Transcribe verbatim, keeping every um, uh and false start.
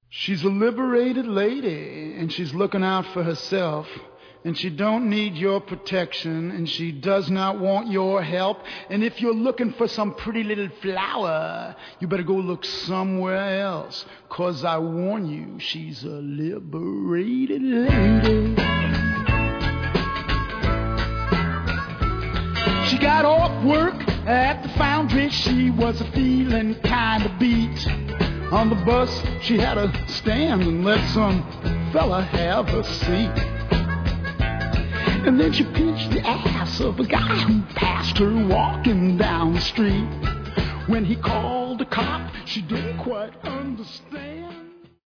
She's a liberated lady, and she's looking out for herself, and she don't need your protection, and she does not want your help. And if you're looking for some pretty little flower, you better go look somewhere else, 'cause I warn you, she's a liberated lady. She got off work at the foundry, she was feeling kind of beat. On the bus, she had to stand and let some fella have a seat. And then she pinched the ass of a guy who passed her walking down the street. When he called the cop, she didn't quite understand.